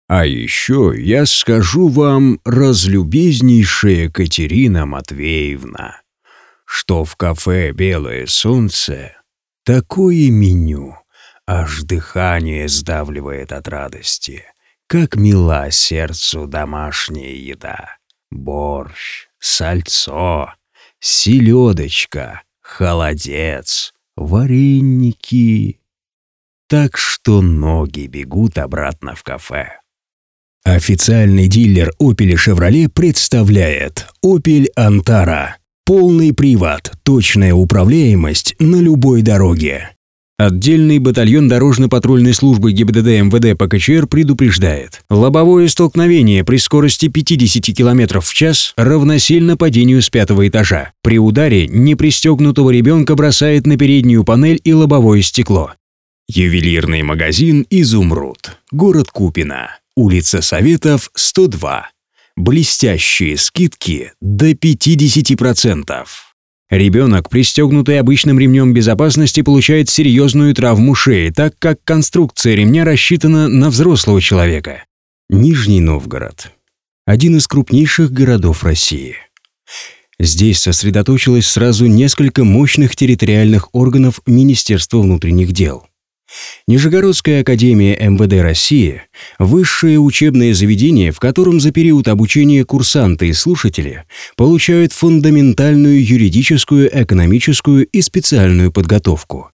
А еще я скажу вам, разлюбезнейшая Катерина Матвеевна, что в кафе «Белое солнце» такое меню, аж дыхание сдавливает от радости, как мила сердцу домашняя еда. Борщ, сальцо, селедочка, холодец, вареники. Так что ноги бегут обратно в кафе. Официальный дилер Opel и Chevrolet представляет Opel Antara. Полный привод, точная управляемость на любой дороге. Отдельный батальон дорожно-патрульной службы ГИБДД МВД по КЧР предупреждает: лобовое столкновение при скорости 50 км в час равносильно падению с 5-го этажа. При ударе непристегнутого ребенка бросает на переднюю панель и лобовое стекло. Ювелирный магазин «Изумруд», город Купино, улица Советов, 102. Блестящие скидки до 50%. Ребенок, пристегнутый обычным ремнем безопасности, получает серьезную травму шеи, так как конструкция ремня рассчитана на взрослого человека. Нижний Новгород – один из крупнейших городов России. Здесь сосредоточилось сразу несколько мощных территориальных органов Министерства внутренних дел. Нижегородская академия МВД России – высшее учебное заведение, в котором за период обучения курсанты и слушатели получают фундаментальную юридическую, экономическую и специальную подготовку.